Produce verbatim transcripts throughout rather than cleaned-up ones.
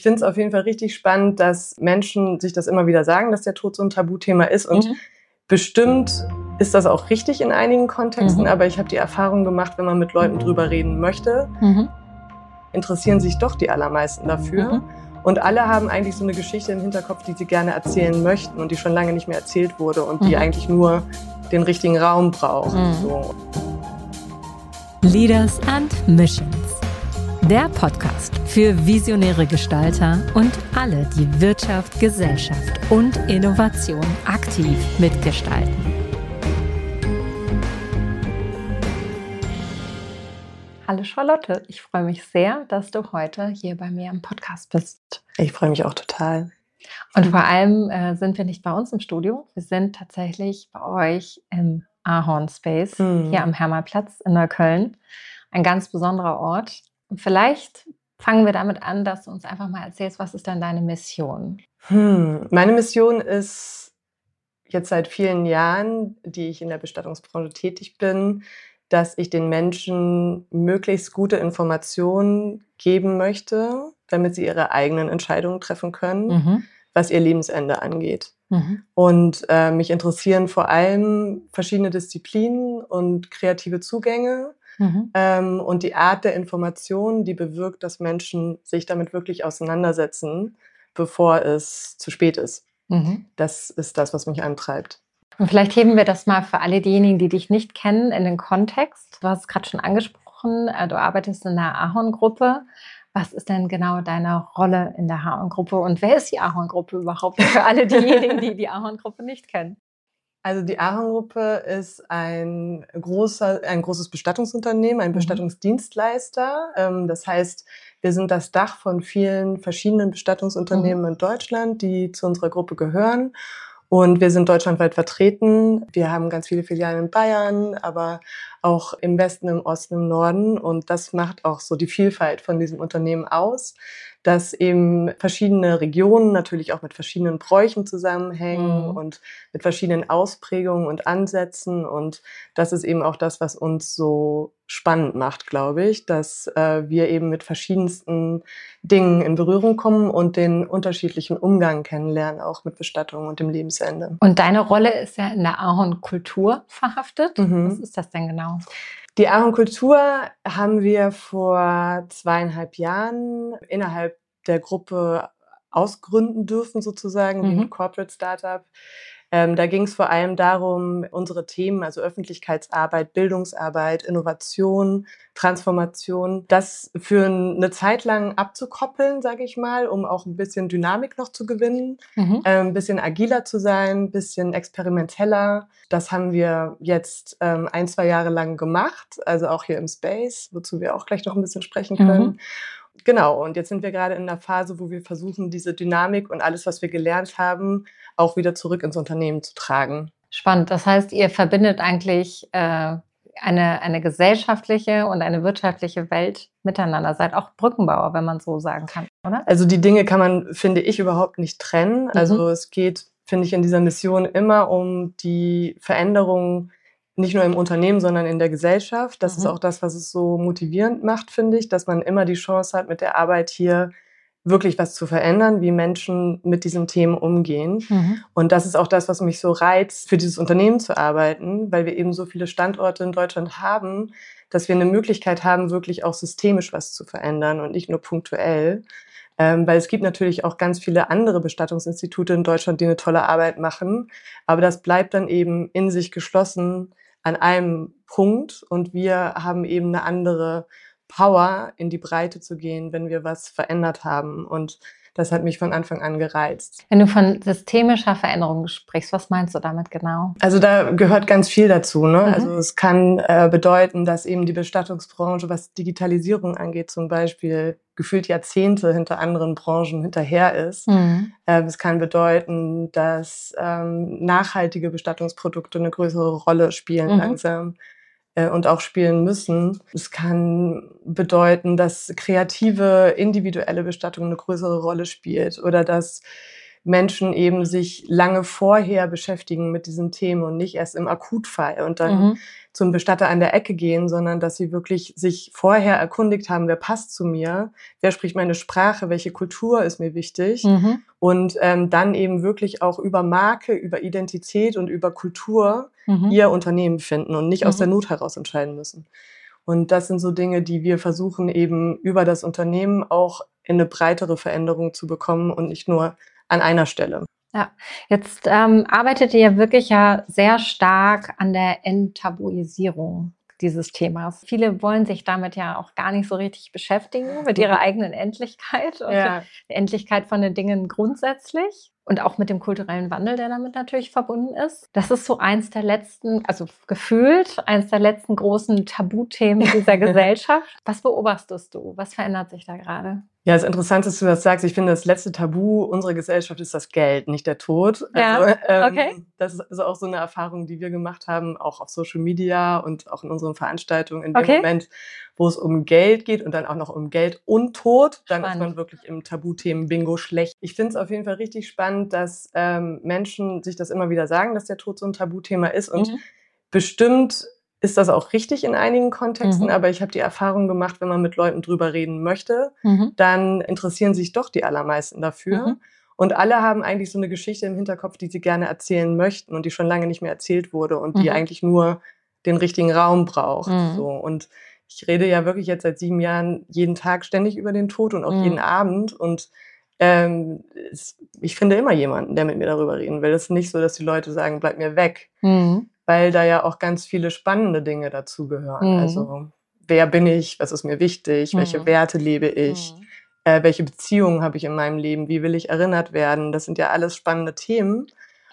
finde es auf jeden Fall richtig spannend, dass Menschen sich das immer wieder sagen, dass der Tod so ein Tabuthema ist. Und mhm. bestimmt ist das auch richtig in einigen Kontexten. Mhm. Aber ich habe die Erfahrung gemacht, wenn man mit Leuten drüber reden möchte, mhm. interessieren sich doch die allermeisten dafür. Mhm. Und alle haben eigentlich so eine Geschichte im Hinterkopf, die sie gerne erzählen möchten und die schon lange nicht mehr erzählt wurde und mhm. die eigentlich nur den richtigen Raum braucht. Mhm. So. Leaders and Missions. Der Podcast für visionäre Gestalter und alle, die Wirtschaft, Gesellschaft und Innovation aktiv mitgestalten. Hallo Charlotte, ich freue mich sehr, dass du heute hier bei mir im Podcast bist. Ich freue mich auch total. Und vor allem äh, sind wir nicht bei uns im Studio, wir sind tatsächlich bei euch im Ahorn Space, mhm. hier am Hermannplatz in Neukölln. Ein ganz besonderer Ort. Und vielleicht fangen wir damit an, dass du uns einfach mal erzählst, was ist denn deine Mission? Hm, meine Mission ist jetzt seit vielen Jahren, die ich in der Bestattungsbranche tätig bin, dass ich den Menschen möglichst gute Informationen geben möchte, damit sie ihre eigenen Entscheidungen treffen können, mhm. was ihr Lebensende angeht. Mhm. Und äh, mich interessieren vor allem verschiedene Disziplinen und kreative Zugänge, Mhm. Ähm, und die Art der Information, die bewirkt, dass Menschen sich damit wirklich auseinandersetzen, bevor es zu spät ist. Mhm. Das ist das, was mich antreibt. Und vielleicht heben wir das mal für alle diejenigen, die dich nicht kennen, in den Kontext. Du hast es gerade schon angesprochen, du arbeitest in der Ahorn-Gruppe. Was ist denn genau deine Rolle in der Ahorn-Gruppe und wer ist die Ahorn-Gruppe überhaupt für alle diejenigen, die die Ahorn-Gruppe nicht kennen? Also die Ahorn-Gruppe ist ein großer, ein großes Bestattungsunternehmen, ein mhm. Bestattungsdienstleister. Das heißt, wir sind das Dach von vielen verschiedenen Bestattungsunternehmen mhm. in Deutschland, die zu unserer Gruppe gehören. Und wir sind deutschlandweit vertreten. Wir haben ganz viele Filialen in Bayern, aber auch im Westen, im Osten, im Norden. Und das macht auch so die Vielfalt von diesem Unternehmen aus, dass eben verschiedene Regionen natürlich auch mit verschiedenen Bräuchen zusammenhängen mhm. und mit verschiedenen Ausprägungen und Ansätzen. Und das ist eben auch das, was uns so spannend macht, glaube ich, dass äh, wir eben mit verschiedensten Dingen in Berührung kommen und den unterschiedlichen Umgang kennenlernen, auch mit Bestattung und dem Lebensende. Und deine Rolle ist ja in der Ahorn-Kultur verhaftet. Mhm. Was ist das denn genau? Die Ahorn-Kultur haben wir vor zweieinhalb Jahren innerhalb der Gruppe ausgründen dürfen, sozusagen, mhm. wie ein Corporate Startup. Ähm, da ging es vor allem darum, unsere Themen, also Öffentlichkeitsarbeit, Bildungsarbeit, Innovation, Transformation, das für eine Zeit lang abzukoppeln, sage ich mal, um auch ein bisschen Dynamik noch zu gewinnen, mhm. ähm, ein bisschen agiler zu sein, ein bisschen experimenteller. Das haben wir jetzt ähm, ein, zwei Jahre lang gemacht, also auch hier im Space, wozu wir auch gleich noch ein bisschen sprechen können. Mhm. Genau, und jetzt sind wir gerade in einer Phase, wo wir versuchen, diese Dynamik und alles, was wir gelernt haben, auch wieder zurück ins Unternehmen zu tragen. Spannend. Das heißt, ihr verbindet eigentlich äh, eine, eine gesellschaftliche und eine wirtschaftliche Welt miteinander. Seid auch Brückenbauer, wenn man so sagen kann, oder? Also die Dinge kann man, finde ich, überhaupt nicht trennen. Mhm. Also es geht, finde ich, in dieser Mission immer um die Veränderung nicht nur im Unternehmen, sondern in der Gesellschaft. Das mhm. ist auch das, was es so motivierend macht, finde ich, dass man immer die Chance hat, mit der Arbeit hier wirklich was zu verändern, wie Menschen mit diesen Themen umgehen. Mhm. Und das ist auch das, was mich so reizt, für dieses Unternehmen zu arbeiten, weil wir eben so viele Standorte in Deutschland haben, dass wir eine Möglichkeit haben, wirklich auch systemisch was zu verändern und nicht nur punktuell. Ähm, weil es gibt natürlich auch ganz viele andere Bestattungsinstitute in Deutschland, die eine tolle Arbeit machen. Aber das bleibt dann eben in sich geschlossen an einem Punkt. Und wir haben eben eine andere Power, in die Breite zu gehen, wenn wir was verändert haben. Und das hat mich von Anfang an gereizt. Wenn du von systemischer Veränderung sprichst, was meinst du damit genau? Also da gehört ganz viel dazu, ne? Mhm. Also es kann äh, bedeuten, dass eben die Bestattungsbranche, was Digitalisierung angeht, zum Beispiel gefühlt Jahrzehnte hinter anderen Branchen hinterher ist. Mhm. Äh, es kann bedeuten, dass ähm, nachhaltige Bestattungsprodukte eine größere Rolle spielen mhm. langsam. Und auch spielen müssen. Es kann bedeuten, dass kreative, individuelle Bestattung eine größere Rolle spielt oder dass Menschen eben sich lange vorher beschäftigen mit diesen Themen und nicht erst im Akutfall und dann mhm. zum Bestatter an der Ecke gehen, sondern dass sie wirklich sich vorher erkundigt haben, wer passt zu mir, wer spricht meine Sprache, welche Kultur ist mir wichtig mhm. und ähm, dann eben wirklich auch über Marke, über Identität und über Kultur mhm. ihr Unternehmen finden und nicht mhm. aus der Not heraus entscheiden müssen. Und das sind so Dinge, die wir versuchen eben über das Unternehmen auch in eine breitere Veränderung zu bekommen und nicht nur an einer Stelle. Ja, jetzt ähm, arbeitet ihr ja wirklich ja sehr stark an der Enttabuisierung dieses Themas. Viele wollen sich damit ja auch gar nicht so richtig beschäftigen, mit ihrer eigenen Endlichkeit und ja. der Endlichkeit von den Dingen grundsätzlich. Und auch mit dem kulturellen Wandel, der damit natürlich verbunden ist. Das ist so eins der letzten, also gefühlt, eins der letzten großen Tabuthemen dieser Gesellschaft. Was beobachtest du? Was verändert sich da gerade? Ja, es ist interessant, dass du das sagst. Ich finde, das letzte Tabu unserer Gesellschaft ist das Geld, nicht der Tod. Ja, also, ähm, okay. Das ist also auch so eine Erfahrung, die wir gemacht haben, auch auf Social Media und auch in unseren Veranstaltungen. In dem okay. Moment, wo es um Geld geht und dann auch noch um Geld und Tod, dann spannend. Ist man wirklich im Tabuthemen-Bingo schlecht. Ich finde es auf jeden Fall richtig spannend, dass ähm, Menschen sich das immer wieder sagen, dass der Tod so ein Tabuthema ist. Und mhm. bestimmt ist das auch richtig in einigen Kontexten, mhm. aber ich habe die Erfahrung gemacht, wenn man mit Leuten drüber reden möchte, mhm. dann interessieren sich doch die allermeisten dafür. Mhm. Und alle haben eigentlich so eine Geschichte im Hinterkopf, die sie gerne erzählen möchten und die schon lange nicht mehr erzählt wurde und die mhm. eigentlich nur den richtigen Raum braucht. Mhm. So. Und ich rede ja wirklich jetzt seit sieben Jahren jeden Tag ständig über den Tod und auch mhm. jeden Abend. Und ähm, es, ich finde immer jemanden, der mit mir darüber reden will. Es ist nicht so, dass die Leute sagen, bleib mir weg. Mhm. Weil da ja auch ganz viele spannende Dinge dazugehören. Mhm. Also wer bin ich, was ist mir wichtig, mhm. welche Werte lebe ich, mhm. äh, welche Beziehungen habe ich in meinem Leben, wie will ich erinnert werden. Das sind ja alles spannende Themen.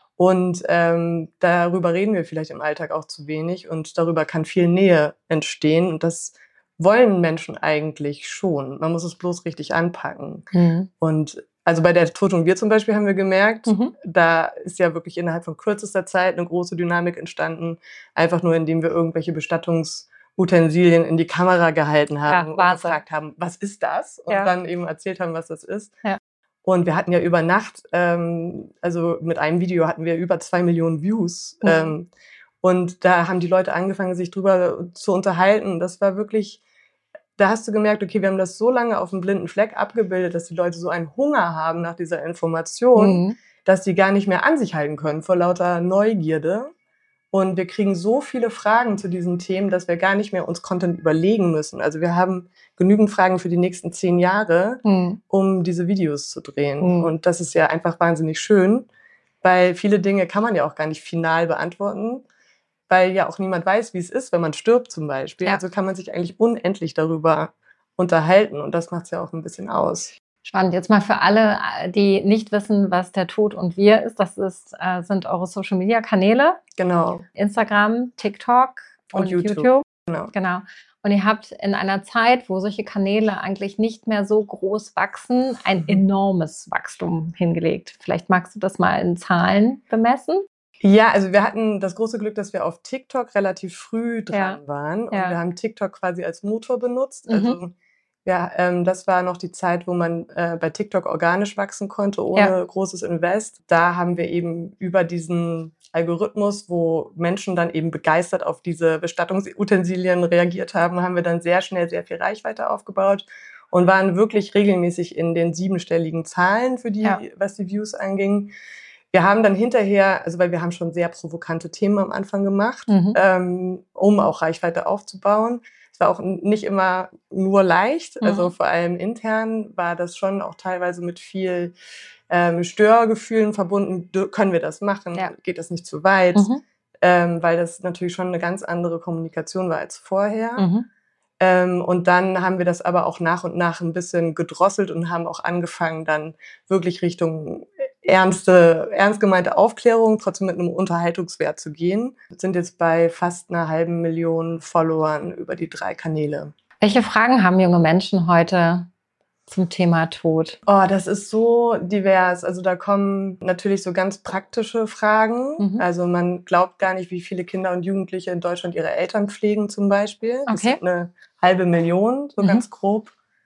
Und ähm, darüber reden wir vielleicht im Alltag auch zu wenig und darüber kann viel Nähe entstehen. Und das wollen Menschen eigentlich schon. Man muss es bloß richtig anpacken. Mhm. Und also bei der Tod und wir zum Beispiel haben wir gemerkt, mhm. da ist ja wirklich innerhalb von kürzester Zeit eine große Dynamik entstanden, einfach nur indem wir irgendwelche Bestattungsutensilien in die Kamera gehalten haben ja, und gefragt haben, was ist das? Und ja. dann eben erzählt haben, was das ist. Ja. Und wir hatten ja über Nacht, ähm, also mit einem Video hatten wir über zwei Millionen Views. Mhm. Ähm, und da haben die Leute angefangen, sich drüber zu unterhalten. Das war wirklich... Da hast du gemerkt, okay, wir haben das so lange auf dem blinden Fleck abgebildet, dass die Leute so einen Hunger haben nach dieser Information, mhm. dass die gar nicht mehr an sich halten können vor lauter Neugierde. Und wir kriegen so viele Fragen zu diesen Themen, dass wir gar nicht mehr uns Content überlegen müssen. Also wir haben genügend Fragen für die nächsten zehn Jahre, mhm. um diese Videos zu drehen. Mhm. Und das ist ja einfach wahnsinnig schön, weil viele Dinge kann man ja auch gar nicht final beantworten, weil ja auch niemand weiß, wie es ist, wenn man stirbt zum Beispiel. Ja. Also kann man sich eigentlich unendlich darüber unterhalten und das macht es ja auch ein bisschen aus. Spannend. Jetzt mal für alle, die nicht wissen, was der Tod und wir ist, das ist, äh, sind eure Social-Media-Kanäle. Genau. Instagram, TikTok und, und YouTube. YouTube. Genau. genau. Und ihr habt in einer Zeit, wo solche Kanäle eigentlich nicht mehr so groß wachsen, ein mhm. enormes Wachstum hingelegt. Vielleicht magst du das mal in Zahlen bemessen? Ja, also wir hatten das große Glück, dass wir auf TikTok relativ früh dran ja. waren und ja. wir haben TikTok quasi als Motor benutzt. Mhm. Also ja, ähm, das war noch die Zeit, wo man äh, bei TikTok organisch wachsen konnte, ohne ja. großes Invest. Da haben wir eben über diesen Algorithmus, wo Menschen dann eben begeistert auf diese Bestattungsutensilien reagiert haben, haben wir dann sehr schnell sehr viel Reichweite aufgebaut und waren wirklich regelmäßig in den siebenstelligen Zahlen, für die, ja. was die Views anging. Wir haben dann hinterher, also weil wir haben schon sehr provokante Themen am Anfang gemacht, mhm. ähm, um auch Reichweite aufzubauen. Es war auch nicht immer nur leicht, mhm. also vor allem intern war das schon auch teilweise mit viel ähm, Störgefühlen verbunden. Können wir das machen? Ja. Geht das nicht zu weit? Mhm. Ähm, weil das natürlich schon eine ganz andere Kommunikation war als vorher. Mhm. Ähm, und dann haben wir das aber auch nach und nach ein bisschen gedrosselt und haben auch angefangen, dann wirklich Richtung ernste, ernst gemeinte Aufklärung, trotzdem mit einem Unterhaltungswert zu gehen. Wir sind jetzt bei fast einer halben Million Followern über die drei Kanäle. Welche Fragen haben junge Menschen heute zum Thema Tod? Oh, das ist so divers. Also da kommen natürlich so ganz praktische Fragen. Mhm. Also man glaubt gar nicht, wie viele Kinder und Jugendliche in Deutschland ihre Eltern pflegen zum Beispiel. Das okay. sind eine halbe Million, so mhm. ganz grob.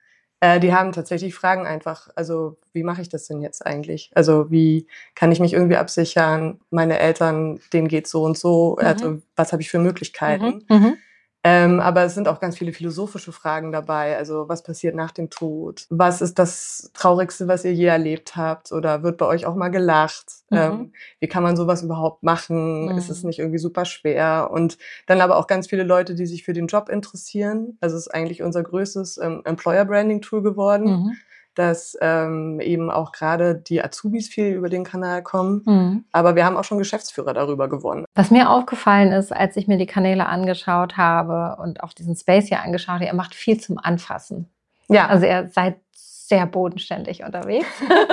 Äh, die haben tatsächlich Fragen einfach, also wie mache ich das denn jetzt eigentlich? Also wie kann ich mich irgendwie absichern? Meine Eltern, denen geht's so und so. Mhm. Also was habe ich für Möglichkeiten? Mhm. Mhm. Ähm, aber es sind auch ganz viele philosophische Fragen dabei. Also was passiert nach dem Tod? Was ist das Traurigste, was ihr je erlebt habt? Oder wird bei euch auch mal gelacht? Mhm. Ähm, wie kann man sowas überhaupt machen? Mhm. Ist es nicht irgendwie super schwer? Und dann aber auch ganz viele Leute, die sich für den Job interessieren. Also es ist eigentlich unser größtes ähm, Employer-Branding-Tool geworden, Mhm. dass ähm, eben auch gerade die Azubis viel über den Kanal kommen. Mhm. Aber wir haben auch schon Geschäftsführer darüber gewonnen. Was mir aufgefallen ist, als ich mir die Kanäle angeschaut habe und auch diesen Space hier angeschaut habe, ihr macht viel zum Anfassen. Ja. Also ihr seid sehr bodenständig unterwegs.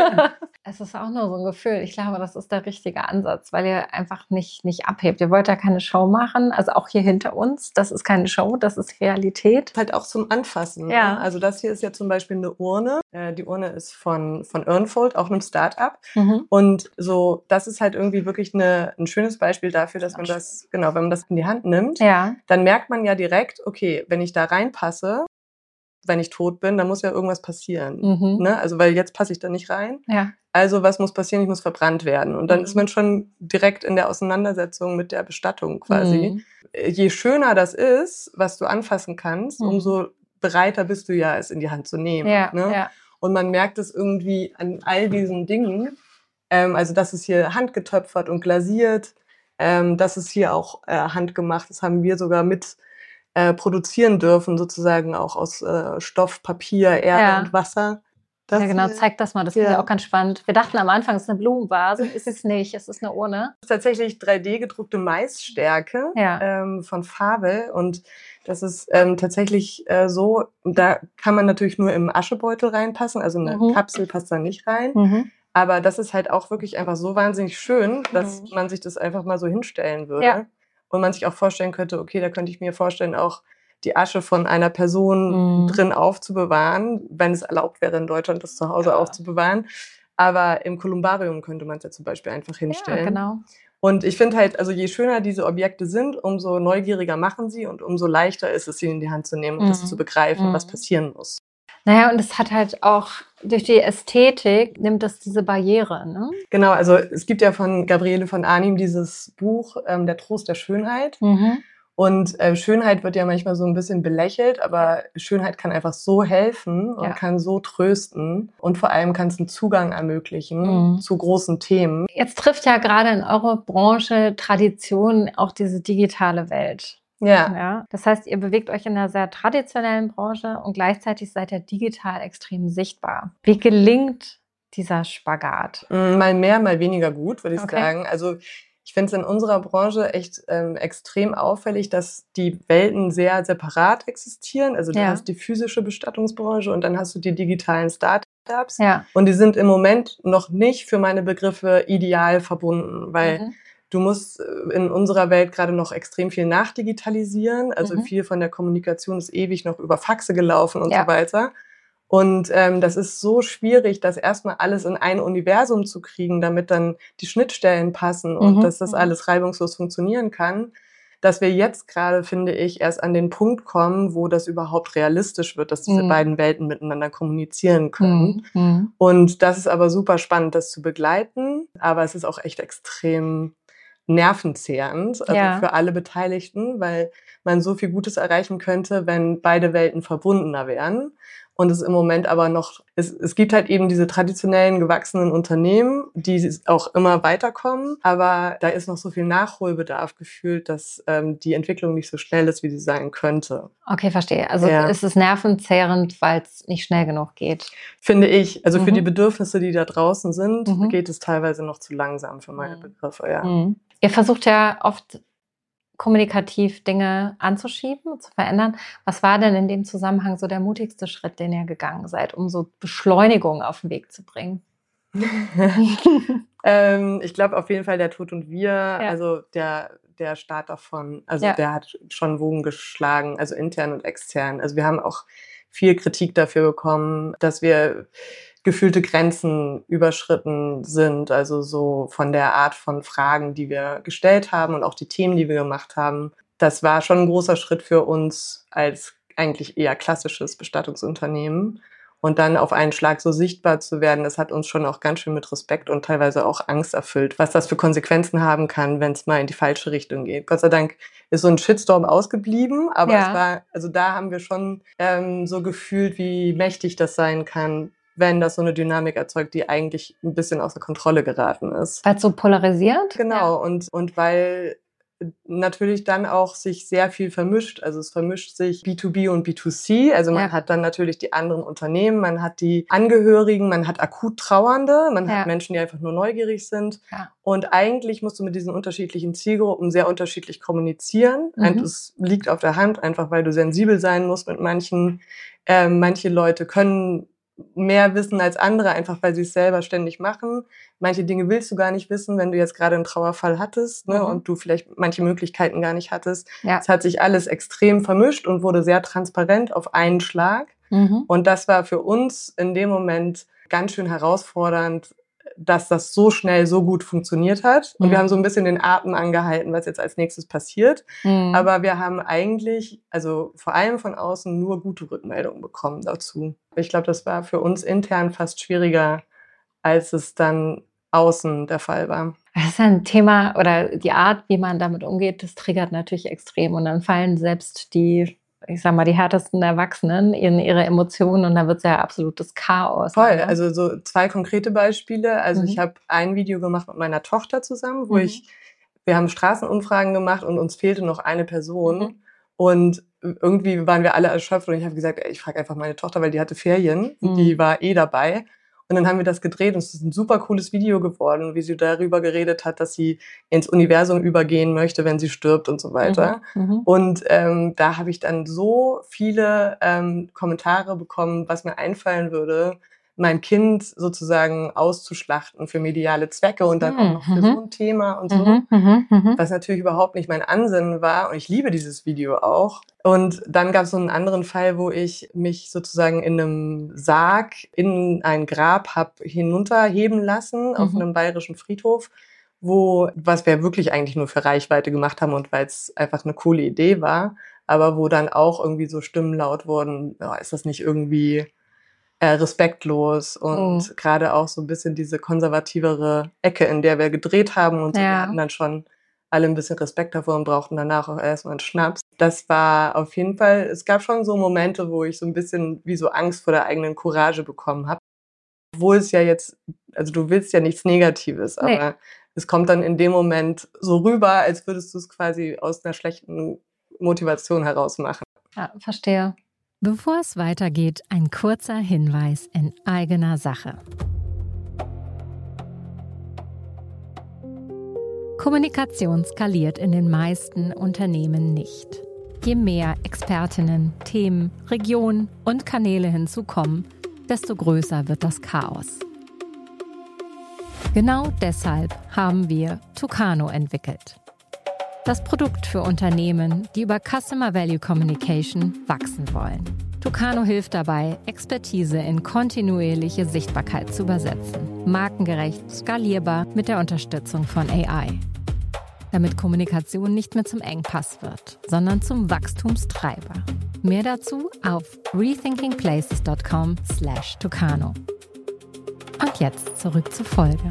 Es ist auch nur so ein Gefühl. Ich glaube, das ist der richtige Ansatz, weil ihr einfach nicht, nicht abhebt. Ihr wollt ja keine Show machen, also auch hier hinter uns. Das ist keine Show, das ist Realität. Halt auch zum Anfassen. Ja. Ne? Also das hier ist ja zum Beispiel eine Urne. Äh, die Urne ist von, von Earnfold, auch einem Start-up. Mhm. Und so, das ist halt irgendwie wirklich eine, ein schönes Beispiel dafür, dass man das, genau, wenn man das in die Hand nimmt, Ja. dann merkt man ja direkt, okay, wenn ich da reinpasse, wenn ich tot bin, dann muss ja irgendwas passieren. Mhm. Ne? Also, weil jetzt passe ich da nicht rein. Ja. Also, was muss passieren? Ich muss verbrannt werden. Und dann Mhm. ist man schon direkt in der Auseinandersetzung mit der Bestattung quasi. Mhm. Je schöner das ist, was du anfassen kannst, Mhm. umso bereiter bist du ja, es in die Hand zu nehmen. Ja, Ne? ja. Und man merkt es irgendwie an all diesen Dingen. Ähm, also, das ist hier handgetöpfert und glasiert. Ähm, das ist hier auch äh, handgemacht. Das haben wir sogar mit äh, produzieren dürfen, sozusagen auch aus äh, Stoff, Papier, Erde Ja. und Wasser. Das Ja, genau, hier zeig das mal. Das finde Ja. ich auch ganz spannend. Wir dachten am Anfang, es ist eine Blumenvase. Ist es nicht. Es ist eine Urne. ist tatsächlich drei D gedruckte Maisstärke Ja. ähm, von Fabel. Und das ist ähm, tatsächlich äh, so, da kann man natürlich nur im Aschebeutel reinpassen. Also eine Mhm. Kapsel passt da nicht rein. Mhm. Aber das ist halt auch wirklich einfach so wahnsinnig schön, dass Mhm. man sich das einfach mal so hinstellen würde. Ja. Und man sich auch vorstellen könnte, okay, da könnte ich mir vorstellen, auch die Asche von einer Person Mhm. drin aufzubewahren, wenn es erlaubt wäre, in Deutschland das zu Hause Ja. aufzubewahren. Aber im Kolumbarium könnte man es ja zum Beispiel einfach Ja, hinstellen. genau. Und ich finde halt, also je schöner diese Objekte sind, umso neugieriger machen sie und umso leichter ist es, sie in die Hand zu nehmen und Mhm. das zu begreifen, Mhm. was passieren muss. Naja, und es hat halt auch, durch die Ästhetik nimmt das diese Barriere, ne? Genau, also es gibt ja von Gabriele von Arnim dieses Buch ähm, Der Trost der Schönheit. Mhm. Und äh, Schönheit wird ja manchmal so ein bisschen belächelt, aber Schönheit kann einfach so helfen und Ja. kann so trösten. Und vor allem kann es einen Zugang ermöglichen Mhm. zu großen Themen. Jetzt trifft ja gerade in eurer Branche Tradition auch diese digitale Welt. Ja. Ja, das heißt, ihr bewegt euch in einer sehr traditionellen Branche und gleichzeitig seid ihr digital extrem sichtbar. Wie gelingt dieser Spagat? Mm, Mal mehr, mal weniger gut, würde ich Okay. sagen. Also ich finde es in unserer Branche echt ähm, extrem auffällig, dass die Welten sehr separat existieren. Also du Ja. hast die physische Bestattungsbranche und dann hast du die digitalen Startups. Ja. Und die sind im Moment noch nicht für meine Begriffe ideal verbunden, weil Mhm. du musst äh, in unserer Welt gerade noch extrem viel nachdigitalisieren. Also Mhm. viel von der Kommunikation ist ewig noch über Faxe gelaufen und Ja. so weiter. Und ähm, das ist so schwierig, das erstmal alles in ein Universum zu kriegen, damit dann die Schnittstellen passen und Mhm. dass das Mhm. alles reibungslos funktionieren kann, dass wir jetzt gerade, finde ich, erst an den Punkt kommen, wo das überhaupt realistisch wird, dass diese Mhm. beiden Welten miteinander kommunizieren können. Mhm. Mhm. Und das ist aber super spannend, das zu begleiten. Aber es ist auch echt extrem nervenzehrend, also Ja. für alle Beteiligten, weil man so viel Gutes erreichen könnte, wenn beide Welten verbundener wären. Und es im Moment aber noch, es, es gibt halt eben diese traditionellen gewachsenen Unternehmen, die auch immer weiterkommen, aber da ist noch so viel Nachholbedarf gefühlt, dass ähm, die Entwicklung nicht so schnell ist, wie sie sein könnte. Okay, verstehe. Also Ja. es ist nervenzehrend, weil es nicht schnell genug geht. Finde ich. Also für Mhm. die Bedürfnisse, die da draußen sind, Mhm. geht es teilweise noch zu langsam für meine Mhm. Begriffe, ja. Mhm. Ihr versucht ja oft kommunikativ Dinge anzuschieben, zu verändern. Was war denn in dem Zusammenhang so der mutigste Schritt, den ihr gegangen seid, um so Beschleunigung auf den Weg zu bringen? ähm, ich glaube auf jeden Fall der Tod und wir, Ja. also der, der Start davon, also Ja. der hat schon Wogen geschlagen, also intern und extern. Also wir haben auch viel Kritik dafür bekommen, dass wir gefühlte Grenzen überschritten sind, also so von der Art von Fragen, die wir gestellt haben und auch die Themen, die wir gemacht haben. Das war schon ein großer Schritt für uns als eigentlich eher klassisches Bestattungsunternehmen. Und dann auf einen Schlag so sichtbar zu werden, das hat uns schon auch ganz schön mit Respekt und teilweise auch Angst erfüllt, was das für Konsequenzen haben kann, wenn es mal in die falsche Richtung geht. Gott sei Dank ist so ein Shitstorm ausgeblieben, aber Ja. es war, also da haben wir schon ähm, so gefühlt, wie mächtig das sein kann, wenn das so eine Dynamik erzeugt, die eigentlich ein bisschen außer Kontrolle geraten ist. Weil es so polarisiert? Genau, Ja. und, und weil natürlich dann auch sich sehr viel vermischt. Also es vermischt sich B zwei B und B zwei C. Also man Ja. hat dann natürlich die anderen Unternehmen, man hat die Angehörigen, man hat akut Trauernde, man Ja. hat Menschen, die einfach nur neugierig sind. Ja. Und eigentlich musst du mit diesen unterschiedlichen Zielgruppen sehr unterschiedlich kommunizieren. Mhm. Und es liegt auf der Hand, einfach weil du sensibel sein musst mit manchen. Ähm, manche Leute können mehr wissen als andere, einfach weil sie es selber ständig machen. Manche Dinge willst du gar nicht wissen, wenn du jetzt gerade einen Trauerfall hattest, ne, Mhm. und du vielleicht manche Möglichkeiten gar nicht hattest. Ja. Es hat sich alles extrem vermischt und wurde sehr transparent auf einen Schlag. Mhm. Und das war für uns in dem Moment ganz schön herausfordernd, dass das so schnell so gut funktioniert hat. Und Mhm. wir haben so ein bisschen den Atem angehalten, was jetzt als nächstes passiert. Mhm. Aber wir haben eigentlich, also vor allem von außen, nur gute Rückmeldungen bekommen dazu. Ich glaube, das war für uns intern fast schwieriger, als es dann außen der Fall war. Das ist ein Thema, oder die Art, wie man damit umgeht, das triggert natürlich extrem. Und dann fallen selbst die, ich sag mal, die härtesten Erwachsenen in ihre Emotionen und dann wird es ja absolutes Chaos. Voll, Ne? also so zwei konkrete Beispiele. Also Mhm. ich habe ein Video gemacht mit meiner Tochter zusammen, wo Mhm. ich, wir haben Straßenumfragen gemacht und uns fehlte noch eine Person. Mhm. Und irgendwie waren wir alle erschöpft und ich habe gesagt, ey, ich frage einfach meine Tochter, weil die hatte Ferien und Mhm. die war eh dabei. Und dann haben wir das gedreht und es ist ein super cooles Video geworden, wie sie darüber geredet hat, dass sie ins Universum übergehen möchte, wenn sie stirbt und so weiter. Mhm. Und ähm, da habe ich dann so viele ähm, Kommentare bekommen, was mir einfallen würde, mein Kind sozusagen auszuschlachten für mediale Zwecke und dann auch noch für Mhm. so ein Thema und so. Mhm. Mhm. Mhm. Was natürlich überhaupt nicht mein Ansinnen war. Und ich liebe dieses Video auch. Und dann gab es so einen anderen Fall, wo ich mich sozusagen in einem Sarg in ein Grab hab hinunterheben lassen auf Mhm. einem bayerischen Friedhof, wo, was wir wirklich eigentlich nur für Reichweite gemacht haben und weil es einfach eine coole Idee war, aber wo dann auch irgendwie so Stimmen laut wurden, oh, ist das nicht irgendwie äh, respektlos und Mhm. gerade auch so ein bisschen diese konservativere Ecke, in der wir gedreht haben und so, wir Ja. hatten dann schon alle ein bisschen Respekt davor und brauchten danach auch erstmal einen Schnaps. Das war auf jeden Fall, es gab schon so Momente, wo ich so ein bisschen wie so Angst vor der eigenen Courage bekommen habe. Obwohl es ja jetzt, also du willst ja nichts Negatives, Nee. aber es kommt dann in dem Moment so rüber, als würdest du es quasi aus einer schlechten Motivation heraus machen. Ja, verstehe. Bevor es weitergeht, ein kurzer Hinweis in eigener Sache. Kommunikation skaliert in den meisten Unternehmen nicht. Je mehr Expertinnen, Themen, Regionen und Kanäle hinzukommen, desto größer wird das Chaos. Genau deshalb haben wir Tucano entwickelt. Das Produkt für Unternehmen, die über Customer Value Communication wachsen wollen. Tucano hilft dabei, Expertise in kontinuierliche Sichtbarkeit zu übersetzen. Markengerecht, skalierbar mit der Unterstützung von A I. Damit Kommunikation nicht mehr zum Engpass wird, sondern zum Wachstumstreiber. Mehr dazu auf rethinkingplaces dot com slash Tucano. Und jetzt zurück zur Folge.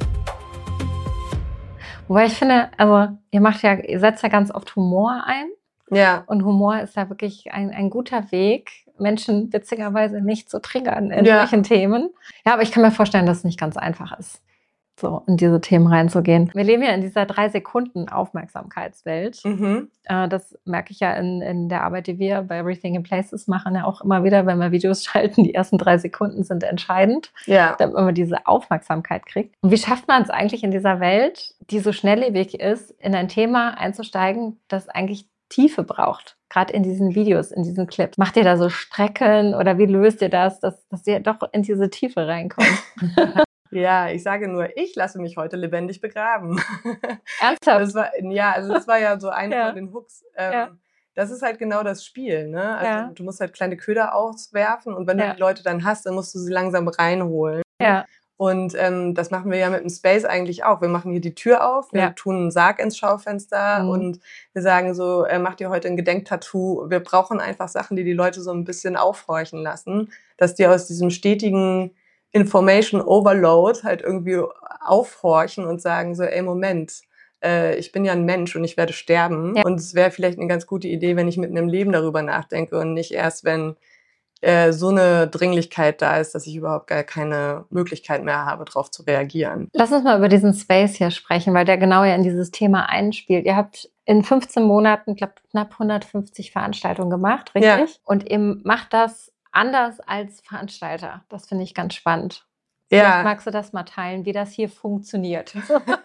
Wobei ich finde, also ihr macht ja, ihr setzt ja ganz oft Humor ein. Ja. Und Humor ist ja wirklich ein, ein guter Weg, Menschen witzigerweise nicht zu triggern in Ja. solchen Themen. Ja, aber ich kann mir vorstellen, dass es nicht ganz einfach ist, so in diese Themen reinzugehen. Wir leben ja in dieser drei Sekunden Aufmerksamkeitswelt. Mhm. Äh, das merke ich ja in, in der Arbeit, die wir bei Rethinking Places machen, ja auch immer wieder, wenn wir Videos schalten. Die ersten drei Sekunden sind entscheidend, Ja. damit man diese Aufmerksamkeit kriegt. Und wie schafft man es eigentlich in dieser Welt, die so schnelllebig ist, in ein Thema einzusteigen, das eigentlich Tiefe braucht, gerade in diesen Videos, in diesen Clips? Macht ihr da so Strecken oder wie löst ihr das, dass, dass ihr doch in diese Tiefe reinkommt? Ja, ich sage nur, ich lasse mich heute lebendig begraben. Ernsthaft? Das war, ja, also das war ja so einer Ja. von den Hooks. Ähm, Ja. Das ist halt genau das Spiel, ne? Also Ja. du musst halt kleine Köder auswerfen und wenn Ja. du die Leute dann hast, dann musst du sie langsam reinholen. Ja. Und ähm, das machen wir ja mit dem Space eigentlich auch. Wir machen hier die Tür auf, wir Ja. tun einen Sarg ins Schaufenster Mhm. und wir sagen so, äh, macht ihr heute ein Gedenktattoo. Wir brauchen einfach Sachen, die die Leute so ein bisschen aufhorchen lassen, dass die aus diesem stetigen Information Overload halt irgendwie aufhorchen und sagen so, ey, Moment, äh, ich bin ja ein Mensch und ich werde sterben. Ja. Und es wäre vielleicht eine ganz gute Idee, wenn ich mitten im Leben darüber nachdenke und nicht erst, wenn äh, so eine Dringlichkeit da ist, dass ich überhaupt gar keine Möglichkeit mehr habe, darauf zu reagieren. Lass uns mal über diesen Space hier sprechen, weil der genau ja in dieses Thema einspielt. Ihr habt in fünfzehn Monaten, glaube ich, knapp hundertfünfzig Veranstaltungen gemacht, richtig? Ja. Und ihr macht das anders als Veranstalter. Das finde ich ganz spannend. Ja. Vielleicht magst du das mal teilen, wie das hier funktioniert.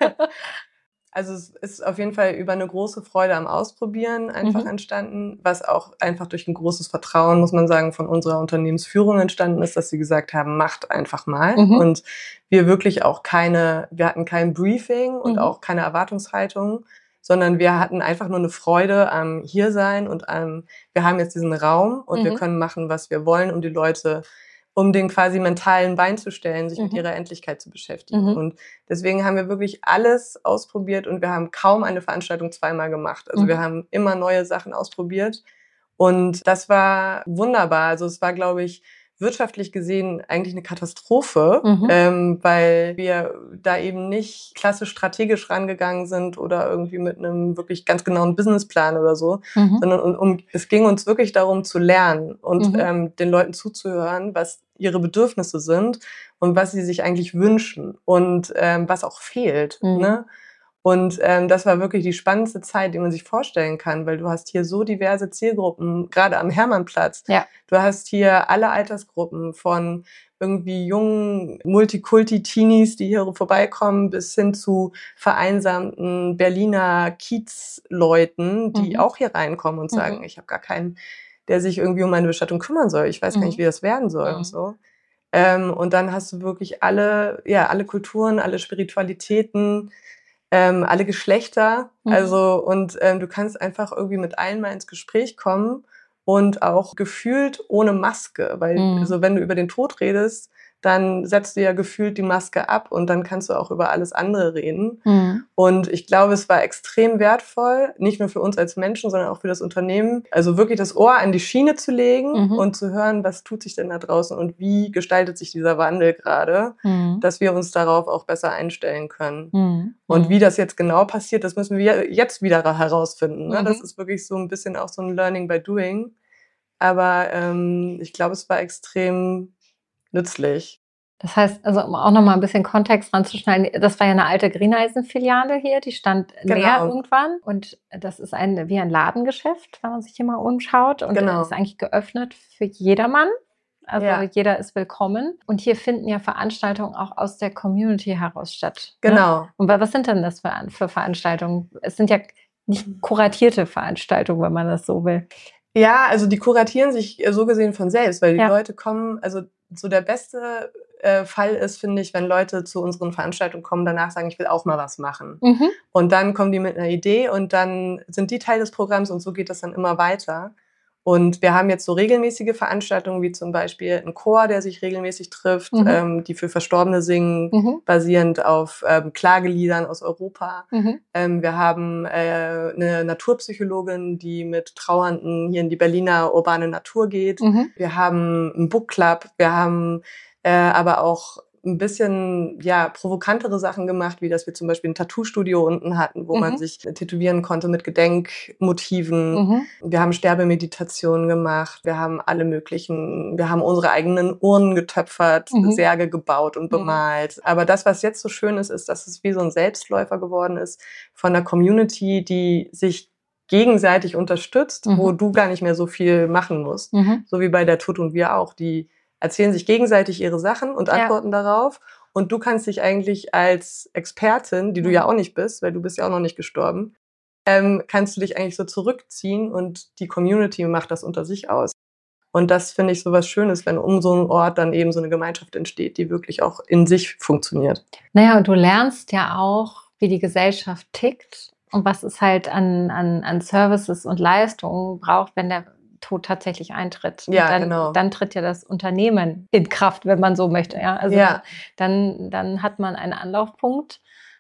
Also es ist auf jeden Fall über eine große Freude am Ausprobieren einfach mhm. entstanden, was auch einfach durch ein großes Vertrauen, muss man sagen, von unserer Unternehmensführung entstanden ist, dass sie gesagt haben, macht einfach mal. Mhm. Und wir wirklich auch keine, wir hatten kein Briefing und mhm. auch keine Erwartungshaltung, sondern wir hatten einfach nur eine Freude am Hiersein und am, wir haben jetzt diesen Raum und mhm. wir können machen, was wir wollen, um die Leute um den quasi mentalen Bein zu stellen, sich mhm. mit ihrer Endlichkeit zu beschäftigen. Mhm. Und deswegen haben wir wirklich alles ausprobiert und wir haben kaum eine Veranstaltung zweimal gemacht. Also mhm. wir haben immer neue Sachen ausprobiert und das war wunderbar. Also es war, glaube ich, wirtschaftlich gesehen eigentlich eine Katastrophe, mhm. ähm, weil wir da eben nicht klassisch strategisch rangegangen sind oder irgendwie mit einem wirklich ganz genauen Businessplan oder so, mhm. sondern um, um, es ging uns wirklich darum zu lernen und mhm. ähm, den Leuten zuzuhören, was ihre Bedürfnisse sind und was sie sich eigentlich wünschen und ähm, was auch fehlt. Mhm. Ne? Und ähm, das war wirklich die spannendste Zeit, die man sich vorstellen kann, weil du hast hier so diverse Zielgruppen, gerade am Hermannplatz. Ja. Du hast hier alle Altersgruppen von irgendwie jungen Multikulti-Teenies, die hier vorbeikommen, bis hin zu vereinsamten Berliner Kiez-Leuten, die mhm. auch hier reinkommen und sagen, mhm. ich habe gar keinen, der sich irgendwie um meine Bestattung kümmern soll. Ich weiß mhm. gar nicht, wie das werden soll mhm. und so. Ähm, und dann hast du wirklich alle, ja, alle Kulturen, alle Spiritualitäten, Ähm, alle Geschlechter, mhm. also und ähm, du kannst einfach irgendwie mit allen mal ins Gespräch kommen und auch gefühlt ohne Maske, weil mhm. also wenn du über den Tod redest, dann setzt du ja gefühlt die Maske ab und dann kannst du auch über alles andere reden. Mhm. Und ich glaube, es war extrem wertvoll, nicht nur für uns als Menschen, sondern auch für das Unternehmen, also wirklich das Ohr an die Schiene zu legen mhm. und zu hören, was tut sich denn da draußen und wie gestaltet sich dieser Wandel gerade, mhm. dass wir uns darauf auch besser einstellen können. Mhm. Und wie das jetzt genau passiert, das müssen wir jetzt wieder herausfinden. Ne? Mhm. Das ist wirklich so ein bisschen auch so ein Learning by Doing. Aber ähm, ich glaube, es war extrem nützlich. Das heißt, also um auch noch mal ein bisschen Kontext ranzuschneiden, das war ja eine alte Greeneisen-Filiale hier, die stand genau. leer irgendwann und das ist ein wie ein Ladengeschäft, wenn man sich hier mal umschaut und genau. ist eigentlich geöffnet für jedermann. Also ja. jeder ist willkommen. Und hier finden ja Veranstaltungen auch aus der Community heraus statt. Genau. Ne? Und was sind denn das für, für Veranstaltungen? Es sind ja nicht kuratierte Veranstaltungen, wenn man das so will. Ja, also die kuratieren sich so gesehen von selbst, weil die ja. Leute kommen, also so der beste äh, Fall ist, finde ich, wenn Leute zu unseren Veranstaltungen kommen, danach sagen, ich will auch mal was machen. Mhm. Und dann kommen die mit einer Idee und dann sind die Teil des Programms und so geht das dann immer weiter. Und wir haben jetzt so regelmäßige Veranstaltungen, wie zum Beispiel ein Chor, der sich regelmäßig trifft, mhm. ähm, die für Verstorbene singen, mhm. basierend auf ähm, Klageliedern aus Europa. Mhm. Ähm, wir haben äh, eine Naturpsychologin, die mit Trauernden hier in die Berliner urbane Natur geht. Mhm. Wir haben einen Book Club, wir haben äh, aber auch ein bisschen ja provokantere Sachen gemacht, wie dass wir zum Beispiel ein Tattoo-Studio unten hatten, wo mhm. man sich tätowieren konnte mit Gedenkmotiven. Mhm. Wir haben Sterbemeditationen gemacht, wir haben alle möglichen, wir haben unsere eigenen Urnen getöpfert, mhm. Särge gebaut und bemalt. Mhm. Aber das, was jetzt so schön ist, ist, dass es wie so ein Selbstläufer geworden ist von der Community, die sich gegenseitig unterstützt, mhm. wo du gar nicht mehr so viel machen musst. Mhm. So wie bei der Tod und wir auch, die erzählen sich gegenseitig ihre Sachen und antworten ja. darauf. Und du kannst dich eigentlich als Expertin, die du mhm. ja auch nicht bist, weil du bist ja auch noch nicht gestorben, ähm, kannst du dich eigentlich so zurückziehen und die Community macht das unter sich aus. Und das finde ich so was Schönes, wenn um so einen Ort dann eben so eine Gemeinschaft entsteht, die wirklich auch in sich funktioniert. Naja, und du lernst ja auch, wie die Gesellschaft tickt und was es halt an, an, an Services und Leistungen braucht, wenn der Tod tatsächlich eintritt. Ja, dann, genau. Dann tritt ja das Unternehmen in Kraft, wenn man so möchte. Ja? Also ja. dann, dann hat man einen Anlaufpunkt,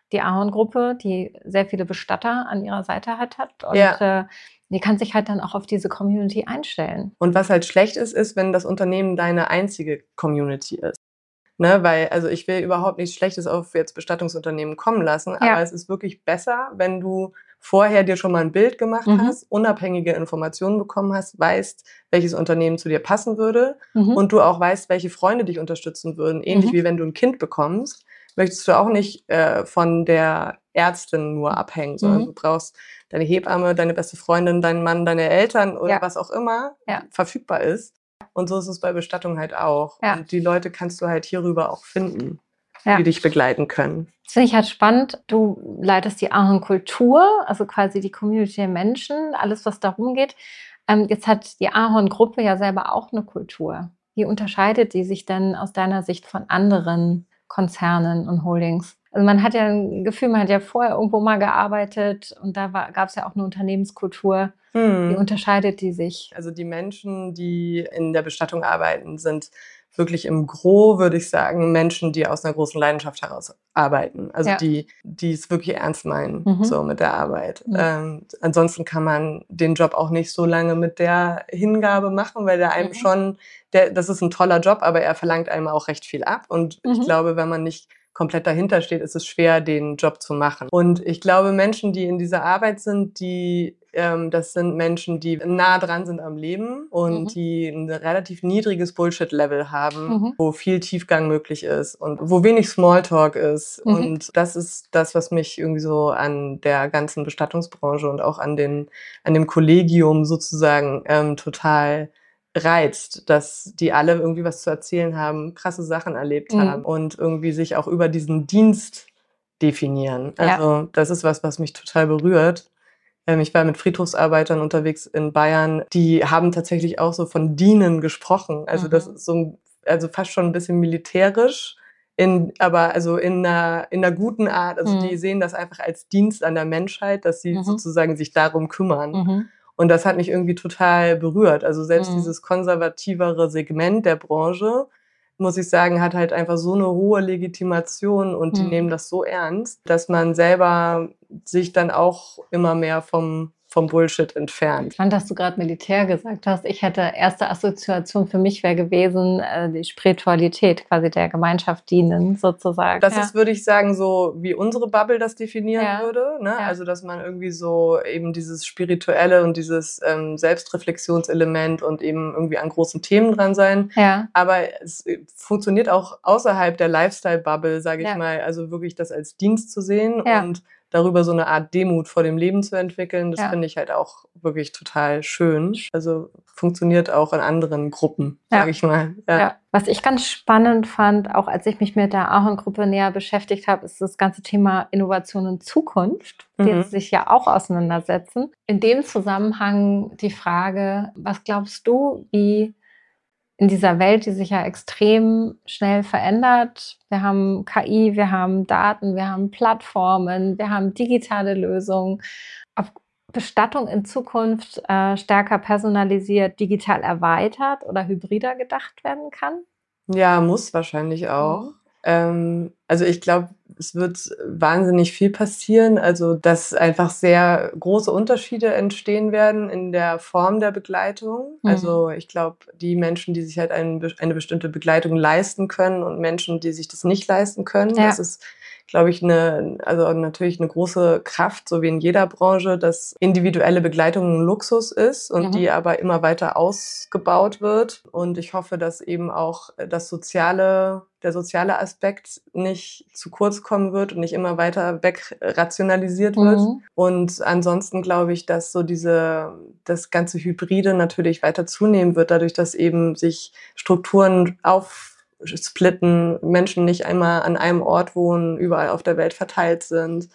die Ahorn-Gruppe, die sehr viele Bestatter an ihrer Seite halt hat. Und Ja. äh, die kann sich halt dann auch auf diese Community einstellen. Und was halt schlecht ist, ist, wenn das Unternehmen deine einzige Community ist. Ne, weil, also ich will überhaupt nichts Schlechtes auf jetzt Bestattungsunternehmen kommen lassen, Ja. aber es ist wirklich besser, wenn du vorher dir schon mal ein Bild gemacht Mhm. hast, unabhängige Informationen bekommen hast, weißt, welches Unternehmen zu dir passen würde Mhm. und du auch weißt, welche Freunde dich unterstützen würden. Ähnlich Mhm. wie wenn du ein Kind bekommst, möchtest du auch nicht äh, von der Ärztin nur abhängen, sondern Mhm. du brauchst deine Hebamme, deine beste Freundin, deinen Mann, deine Eltern oder Ja. was auch immer Ja. verfügbar ist. Und so ist es bei Bestattung halt auch. Ja. Und die Leute kannst du halt hierüber auch finden, Ja. die dich begleiten können. Das finde ich halt spannend. Du leitest die Ahorn-Kultur, also quasi die Community der Menschen, alles, was darum geht. Ähm, jetzt hat die Ahorn-Gruppe ja selber auch eine Kultur. Wie unterscheidet die sich denn aus deiner Sicht von anderen Konzernen und Holdings? Also man hat ja ein Gefühl, man hat ja vorher irgendwo mal gearbeitet und da gab es ja auch eine Unternehmenskultur. Hm. Wie unterscheidet die sich? Also die Menschen, die in der Bestattung arbeiten, sind wirklich im Gros, würde ich sagen, Menschen, die aus einer großen Leidenschaft heraus arbeiten. Also Ja. die, die es wirklich ernst meinen, Mhm. so mit der Arbeit. Mhm. Ähm, ansonsten kann man den Job auch nicht so lange mit der Hingabe machen, weil der einem Mhm. schon, der, das ist ein toller Job, aber er verlangt einem auch recht viel ab. Und Mhm. ich glaube, wenn man nicht komplett dahinter steht, ist es schwer, den Job zu machen. Und ich glaube, Menschen, die in dieser Arbeit sind, die ähm, das sind Menschen, die nah dran sind am Leben und Mhm. die ein relativ niedriges Bullshit-Level haben, Mhm. wo viel Tiefgang möglich ist und wo wenig Smalltalk ist. Mhm. Und das ist das, was mich irgendwie so an der ganzen Bestattungsbranche und auch an, den, an dem Kollegium sozusagen ähm, total reizt, dass die alle irgendwie was zu erzählen haben, krasse Sachen erlebt Mhm. haben und irgendwie sich auch über diesen Dienst definieren. Also Ja. das ist was, was mich total berührt. Ähm, ich war mit Friedhofsarbeitern unterwegs in Bayern, die haben tatsächlich auch so von Dienen gesprochen. Also Mhm. das ist so, also fast schon ein bisschen militärisch, in, aber also in einer, in einer guten Art. Also Mhm. die sehen das einfach als Dienst an der Menschheit, dass sie Mhm. sozusagen sich darum kümmern. Mhm. Und das hat mich irgendwie total berührt. Also selbst Mhm. dieses konservativere Segment der Branche, muss ich sagen, hat halt einfach so eine hohe Legitimation und die Mhm. nehmen das so ernst, dass man selber sich dann auch immer mehr vom, vom Bullshit entfernt. Spannend, dass du gerade Militär gesagt hast. Ich hätte erste Assoziation für mich wäre gewesen, äh, die Spiritualität, quasi der Gemeinschaft dienen, sozusagen. Das Ja. ist, würde ich sagen, so wie unsere Bubble das definieren Ja. würde. Ne? Ja. Also, dass man irgendwie so eben dieses Spirituelle und dieses ähm, Selbstreflexionselement und eben irgendwie an großen Themen dran sein. Ja. Aber es funktioniert auch außerhalb der Lifestyle-Bubble, sage ich Ja. mal. Also wirklich das als Dienst zu sehen Ja. und darüber so eine Art Demut vor dem Leben zu entwickeln, das Ja. finde ich halt auch wirklich total schön. Also funktioniert auch in anderen Gruppen, Ja. sage ich mal. Ja. Ja. Was ich ganz spannend fand, auch als ich mich mit der Ahorn-Gruppe näher beschäftigt habe, ist das ganze Thema Innovation und Zukunft, die Mhm. sich ja auch auseinandersetzen. In dem Zusammenhang die Frage, was glaubst du, wie in dieser Welt, die sich ja extrem schnell verändert. Wir haben K I, wir haben Daten, wir haben Plattformen, wir haben digitale Lösungen. Ob Bestattung in Zukunft äh, stärker personalisiert, digital erweitert oder hybrider gedacht werden kann? Ja, muss wahrscheinlich auch. Mhm. Ähm, also ich glaube, es wird wahnsinnig viel passieren. Also dass einfach sehr große Unterschiede entstehen werden in der Form der Begleitung. Mhm. Also ich glaube, die Menschen, die sich halt ein, eine bestimmte Begleitung leisten können und Menschen, die sich das nicht leisten können, Ja. das ist, glaube ich, eine, also natürlich eine große Kraft, so wie in jeder Branche, dass individuelle Begleitung ein Luxus ist und Mhm. die aber immer weiter ausgebaut wird. Und ich hoffe, dass eben auch das soziale, der soziale Aspekt nicht zu kurz kommen wird und nicht immer weiter wegrationalisiert wird. Mhm. Und ansonsten glaube ich, dass so diese, das ganze Hybride natürlich weiter zunehmen wird, dadurch, dass eben sich Strukturen auf splitten, Menschen nicht einmal an einem Ort wohnen, überall auf der Welt verteilt sind,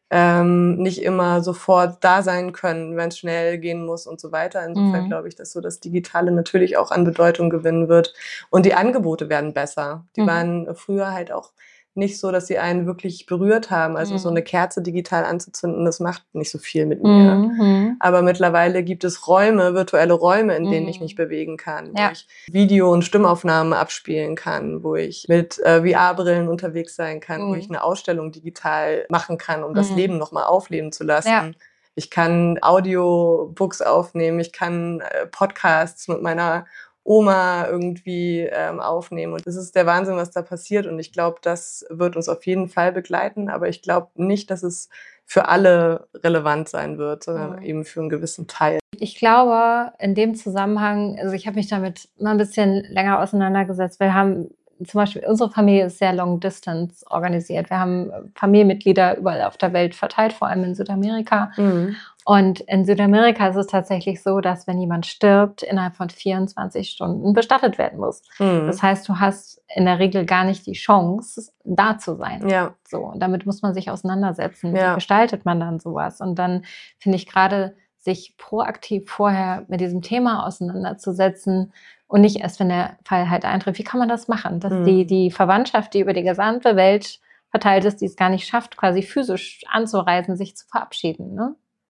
ähm, nicht immer sofort da sein können, wenn es schnell gehen muss und so weiter. Insofern Mhm. glaube ich, dass so das Digitale natürlich auch an Bedeutung gewinnen wird. Und die Angebote werden besser. Die Mhm. waren früher halt auch nicht so, dass sie einen wirklich berührt haben. Also Mhm. so eine Kerze digital anzuzünden, das macht nicht so viel mit mir. Mhm. Aber mittlerweile gibt es Räume, virtuelle Räume, in denen Mhm. ich mich bewegen kann, Ja. wo ich Video- und Stimmaufnahmen abspielen kann, wo ich mit äh, V R-Brillen unterwegs sein kann, Mhm. wo ich eine Ausstellung digital machen kann, um Mhm. das Leben nochmal aufleben zu lassen. Ja. Ich kann Audiobooks aufnehmen, ich kann äh, Podcasts mit meiner Oma irgendwie ähm, aufnehmen. Und das ist der Wahnsinn, was da passiert. Und ich glaube, das wird uns auf jeden Fall begleiten. Aber ich glaube nicht, dass es für alle relevant sein wird, sondern Mhm. eben für einen gewissen Teil. Ich glaube, in dem Zusammenhang, also ich habe mich damit mal ein bisschen länger auseinandergesetzt. Wir haben zum Beispiel, unsere Familie ist sehr long distance organisiert. Wir haben Familienmitglieder überall auf der Welt verteilt, vor allem in Südamerika. Mhm. Und in Südamerika ist es tatsächlich so, dass wenn jemand stirbt, innerhalb von vierundzwanzig Stunden bestattet werden muss. Mhm. Das heißt, du hast in der Regel gar nicht die Chance, da zu sein. Ja. So, und damit muss man sich auseinandersetzen. Ja. Wie gestaltet man dann sowas? Und dann finde ich gerade, sich proaktiv vorher mit diesem Thema auseinanderzusetzen und nicht erst, wenn der Fall halt eintritt. Wie kann man das machen? Dass Mhm. die, die Verwandtschaft, die über die gesamte Welt verteilt ist, die es gar nicht schafft, quasi physisch anzureisen, sich zu verabschieden, ne?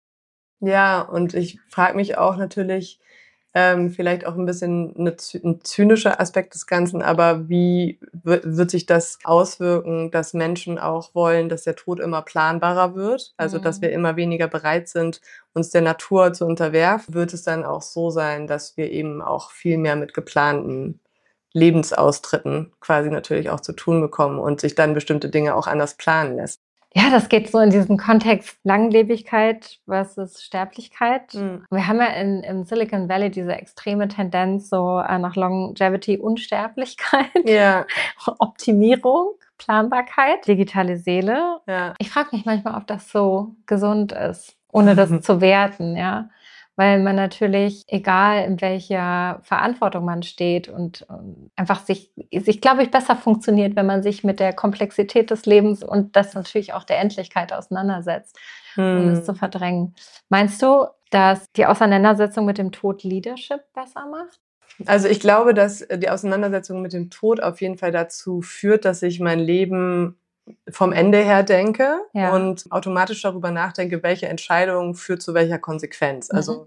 Ja, und ich frage mich auch natürlich, ähm, vielleicht auch ein bisschen eine, ein zynischer Aspekt des Ganzen, aber wie wird sich das auswirken, dass Menschen auch wollen, dass der Tod immer planbarer wird? Also, Mhm. dass wir immer weniger bereit sind, uns der Natur zu unterwerfen? Wird es dann auch so sein, dass wir eben auch viel mehr mit geplanten Lebensaustritten quasi natürlich auch zu tun bekommen und sich dann bestimmte Dinge auch anders planen lässt? Ja, das geht so in diesen Kontext Langlebigkeit versus Sterblichkeit. Mhm. Wir haben ja in, im Silicon Valley diese extreme Tendenz so äh, nach Longevity, Unsterblichkeit, Ja, Optimierung, Planbarkeit, digitale Seele. ja. Ich frage mich manchmal, ob das so gesund ist, ohne das zu werten, ja. Weil man natürlich, egal in welcher Verantwortung man steht und ähm, einfach sich, sich, glaube ich, besser funktioniert, wenn man sich mit der Komplexität des Lebens und das natürlich auch der Endlichkeit auseinandersetzt, ohne es zu Hm. verdrängen. Meinst du, dass die Auseinandersetzung mit dem Tod Leadership besser macht? Also ich glaube, dass die Auseinandersetzung mit dem Tod auf jeden Fall dazu führt, dass ich mein Leben vom Ende her denke Ja. und automatisch darüber nachdenke, welche Entscheidung führt zu welcher Konsequenz. Mhm. Also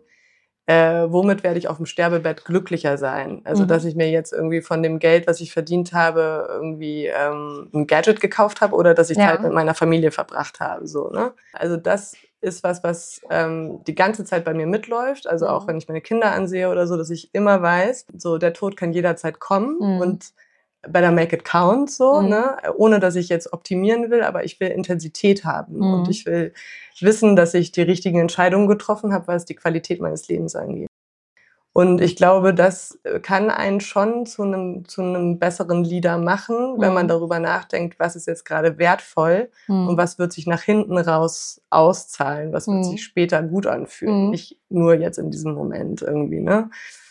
äh, womit werde ich auf dem Sterbebett glücklicher sein? Also Mhm. dass ich mir jetzt irgendwie von dem Geld, was ich verdient habe, irgendwie ähm, ein Gadget gekauft habe oder dass ich Ja. Zeit mit meiner Familie verbracht habe. So, ne? Also das ist was, was ähm, die ganze Zeit bei mir mitläuft. Also auch Mhm. wenn ich meine Kinder ansehe oder so, dass ich immer weiß, so der Tod kann jederzeit kommen Mhm. und better make it count, so, Mhm. ne? Ohne dass ich jetzt optimieren will, aber ich will Intensität haben Mhm. und ich will wissen, dass ich die richtigen Entscheidungen getroffen habe, was die Qualität meines Lebens angeht. Und ich glaube, das kann einen schon zu einem, zu einem besseren Leader machen, wenn man Mhm. darüber nachdenkt, was ist jetzt gerade wertvoll Mhm. und was wird sich nach hinten raus auszahlen, was wird Mhm. sich später gut anfühlen, Mhm. nicht nur jetzt in diesem Moment irgendwie, ne?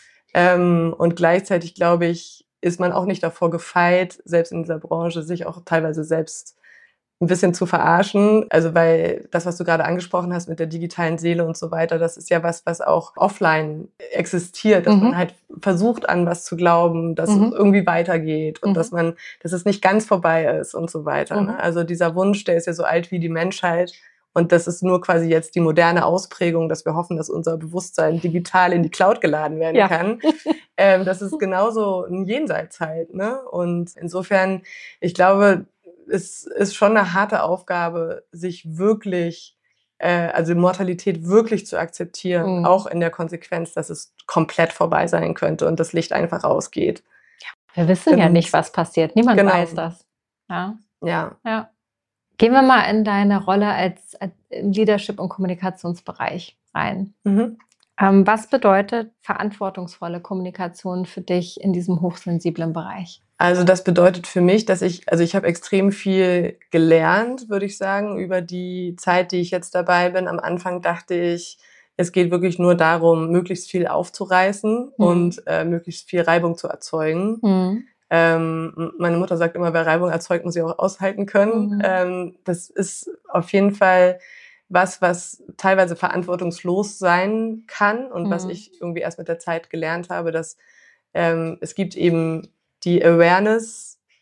Ähm, und gleichzeitig, glaube ich, ist man auch nicht davor gefeit, selbst in dieser Branche, sich auch teilweise selbst ein bisschen zu verarschen. Also weil das, was du gerade angesprochen hast mit der digitalen Seele und so weiter, das ist ja was, was auch offline existiert, dass Mhm. man halt versucht, an was zu glauben, dass Mhm. es irgendwie weitergeht und Mhm. dass man, dass es nicht ganz vorbei ist und so weiter. Mhm. Ne? Also dieser Wunsch, der ist ja so alt wie die Menschheit. Und das ist nur quasi jetzt die moderne Ausprägung, dass wir hoffen, dass unser Bewusstsein digital in die Cloud geladen werden Ja. kann. Ähm, das ist genauso ein Jenseits halt, ne? Und insofern, ich glaube, es ist schon eine harte Aufgabe, sich wirklich, äh, also Mortalität wirklich zu akzeptieren, Mhm. auch in der Konsequenz, dass es komplett vorbei sein könnte und das Licht einfach ausgeht. Wir wissen ja Und- nicht, was passiert. Niemand Genau. weiß das. Ja. Ja. Ja. Gehen wir mal in deine Rolle als, als im Leadership- und Kommunikationsbereich rein. Mhm. Ähm, was bedeutet verantwortungsvolle Kommunikation für dich in diesem hochsensiblen Bereich? Also das bedeutet für mich, dass ich, also ich habe extrem viel gelernt, würde ich sagen, über die Zeit, die ich jetzt dabei bin. Am Anfang dachte ich, es geht wirklich nur darum, möglichst viel aufzureißen Mhm. und äh, möglichst viel Reibung zu erzeugen. Mhm. Ähm, meine Mutter sagt immer, wer Reibung erzeugt, muss sie auch aushalten können. Mhm. Ähm, das ist auf jeden Fall was, was teilweise verantwortungslos sein kann und Mhm. was ich irgendwie erst mit der Zeit gelernt habe, dass ähm, es gibt eben die Awareness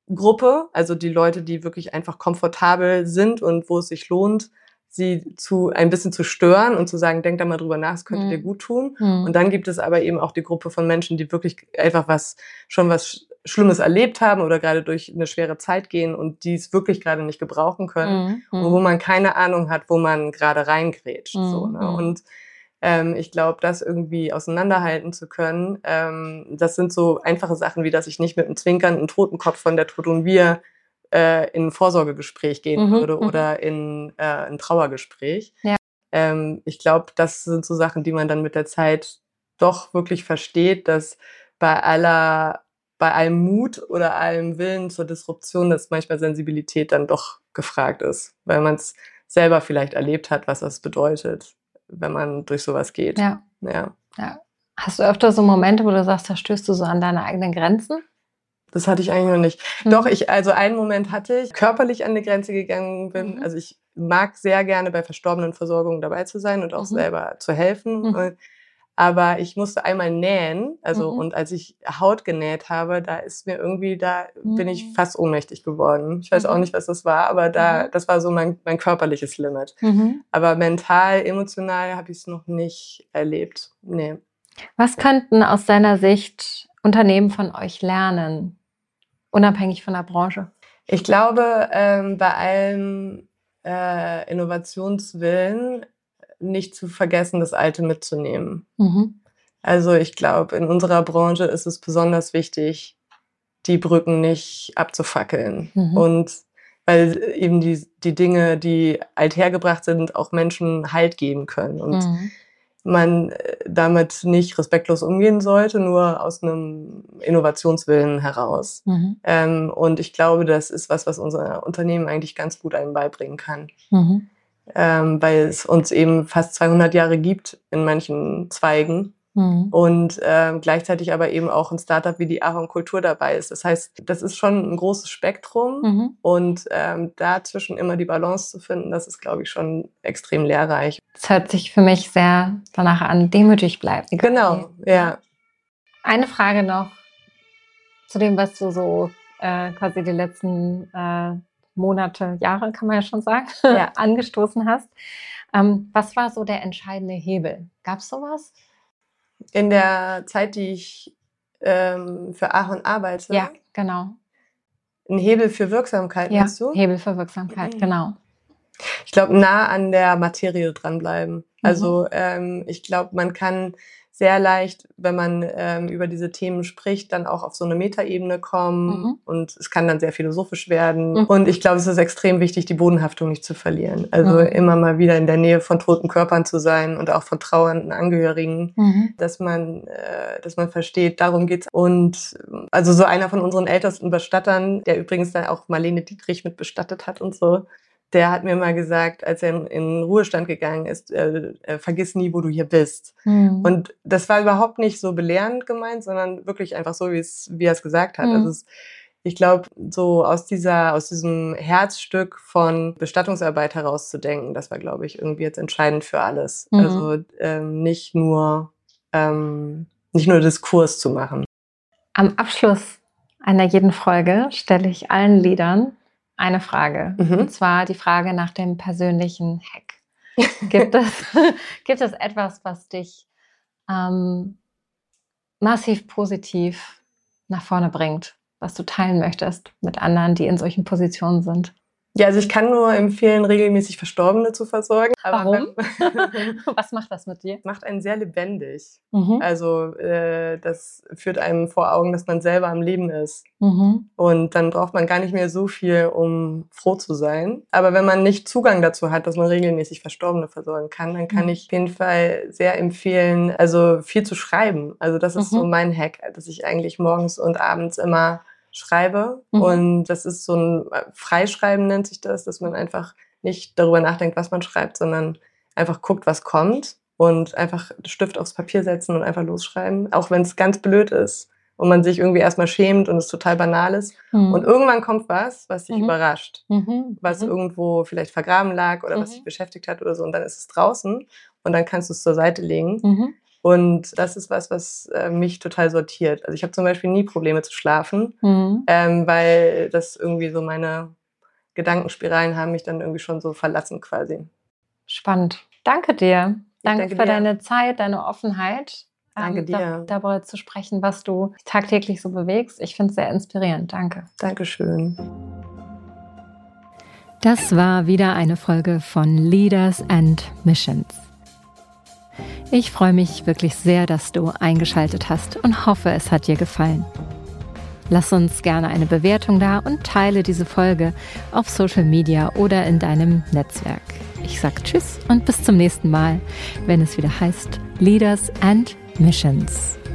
Gruppe, also die Leute, die wirklich einfach komfortabel sind und wo es sich lohnt, sie zu ein bisschen zu stören und zu sagen, denk da mal drüber nach, es könnte mhm. dir gut tun. Mhm. Und dann gibt es aber eben auch die Gruppe von Menschen, die wirklich einfach was schon was Schlimmes erlebt haben oder gerade durch eine schwere Zeit gehen und die es wirklich gerade nicht gebrauchen können mhm. und wo man keine Ahnung hat, wo man gerade reingrätscht. Mhm. So, ne? Und ähm, ich glaube, das irgendwie auseinanderhalten zu können, ähm, das sind so einfache Sachen, wie dass ich nicht mit einem zwinkernden Totenkopf von der Tod und wir äh, in ein Vorsorgegespräch gehen mhm. würde oder in äh, ein Trauergespräch. Ja. Ähm, ich glaube, das sind so Sachen, die man dann mit der Zeit doch wirklich versteht, dass bei aller, bei allem Mut oder allem Willen zur Disruption, dass manchmal Sensibilität dann doch gefragt ist, weil man es selber vielleicht erlebt hat, was das bedeutet, wenn man durch sowas geht. Ja. Ja. Ja. Hast du öfter so Momente, wo du sagst, da stößt du so an deine eigenen Grenzen? Das hatte ich eigentlich noch nicht. Mhm. Doch, ich, also einen Moment hatte ich, körperlich an die Grenze gegangen bin. Mhm. Also ich mag sehr gerne bei Verstorbenen-Versorgung dabei zu sein und auch mhm. selber zu helfen. Mhm. Aber ich musste einmal nähen, also mhm. und als ich Haut genäht habe, da ist mir irgendwie, da mhm. bin ich fast ohnmächtig geworden. Ich weiß mhm. auch nicht, was das war, aber da, mhm. das war so mein, mein körperliches Limit. Mhm. Aber mental, emotional habe ich es noch nicht erlebt. Nee. Was könnten aus deiner Sicht Unternehmen von euch lernen, unabhängig von der Branche? Ich glaube, ähm, bei allem äh, Innovationswillen nicht zu vergessen, das Alte mitzunehmen. Mhm. Also ich glaube, in unserer Branche ist es besonders wichtig, die Brücken nicht abzufackeln. Mhm. Und weil eben die, die Dinge, die althergebracht sind, auch Menschen Halt geben können. Und mhm. man damit nicht respektlos umgehen sollte, nur aus einem Innovationswillen heraus. Mhm. Ähm, und ich glaube, das ist was, was unser Unternehmen eigentlich ganz gut einem beibringen kann. Mhm. Ähm, weil es uns eben fast zweihundert Jahre gibt in manchen Zweigen. Mhm. Und ähm, gleichzeitig aber eben auch ein Startup wie die Ahorn Kultur dabei ist. Das heißt, das ist schon ein großes Spektrum mhm. und ähm, dazwischen immer die Balance zu finden, das ist, glaube ich, schon extrem lehrreich. Das hört sich für mich sehr danach an, demütig bleiben. Genau, ja. Eine Frage noch zu dem, was du so äh, quasi die letzten äh, Monate, Jahre, kann man ja schon sagen, ja. angestoßen hast. Ähm, was war so der entscheidende Hebel? Gab es sowas? In der Zeit, die ich ähm, für Ahorn arbeite? Ja, genau. Ein Hebel für Wirksamkeit, ja, meinst du? Hebel für Wirksamkeit, mhm. genau. Ich glaube, nah an der Materie dranbleiben. Mhm. Also ähm, ich glaube, man kann sehr leicht, wenn man ähm, über diese Themen spricht, dann auch auf so eine Metaebene kommen mhm. und es kann dann sehr philosophisch werden. Mhm. Und ich glaube, es ist extrem wichtig, die Bodenhaftung nicht zu verlieren. Also mhm. immer mal wieder in der Nähe von toten Körpern zu sein und auch von trauernden Angehörigen, mhm. dass man, äh, dass man versteht, darum geht's. Und also so einer von unseren ältesten Bestattern, der übrigens dann auch Marlene Dietrich mit bestattet hat und so, der hat mir mal gesagt, als er in, in Ruhestand gegangen ist, äh, äh, vergiss nie, wo du hier bist. Mhm. Und das war überhaupt nicht so belehrend gemeint, sondern wirklich einfach so, wie es, wie er es gesagt hat. Mhm. Also es, ich glaube, so aus dieser, aus diesem Herzstück von Bestattungsarbeit herauszudenken, das war, glaube ich, irgendwie jetzt entscheidend für alles. Mhm. Also ähm, nicht nur, ähm, nicht nur Diskurs zu machen. Am Abschluss einer jeden Folge stelle ich allen Liedern eine Frage, mhm. und zwar die Frage nach dem persönlichen Hack. Gibt es, gibt es etwas, was dich ähm, massiv positiv nach vorne bringt, was du teilen möchtest mit anderen, die in solchen Positionen sind? Ja, also ich kann nur empfehlen, regelmäßig Verstorbene zu versorgen. Aber warum? Wenn, was macht das mit dir? Macht einen sehr lebendig. Mhm. Also äh, das führt einem vor Augen, dass man selber am Leben ist. Mhm. Und dann braucht man gar nicht mehr so viel, um froh zu sein. Aber wenn man nicht Zugang dazu hat, dass man regelmäßig Verstorbene versorgen kann, dann kann mhm. ich auf jeden Fall sehr empfehlen, also viel zu schreiben. Also das ist mhm. so mein Hack, dass ich eigentlich morgens und abends immer schreibe. Mhm. Und das ist so ein Freischreiben, nennt sich das, dass man einfach nicht darüber nachdenkt, was man schreibt, sondern einfach guckt, was kommt und einfach Stift aufs Papier setzen und einfach losschreiben, auch wenn es ganz blöd ist und man sich irgendwie erstmal schämt und es total banal ist. Mhm. Und irgendwann kommt was, was dich mhm. überrascht, mhm. was mhm. irgendwo vielleicht vergraben lag oder mhm. was dich beschäftigt hat oder so, und dann ist es draußen und dann kannst du es zur Seite legen. Mhm. Und das ist was, was äh, mich total sortiert. Also ich habe zum Beispiel nie Probleme zu schlafen, mhm. ähm, weil das irgendwie so meine Gedankenspiralen haben mich dann irgendwie schon so verlassen quasi. Spannend. Danke dir. Danke, danke für dir. deine Zeit, deine Offenheit. Danke ähm, dir. Da, darüber zu sprechen, was du tagtäglich so bewegst. Ich finde es sehr inspirierend. Danke. Dankeschön. Das war wieder eine Folge von Leaders and Missions. Ich freue mich wirklich sehr, dass du eingeschaltet hast und hoffe, es hat dir gefallen. Lass uns gerne eine Bewertung da und teile diese Folge auf Social Media oder in deinem Netzwerk. Ich sage Tschüss und bis zum nächsten Mal, wenn es wieder heißt Leaders and Missions.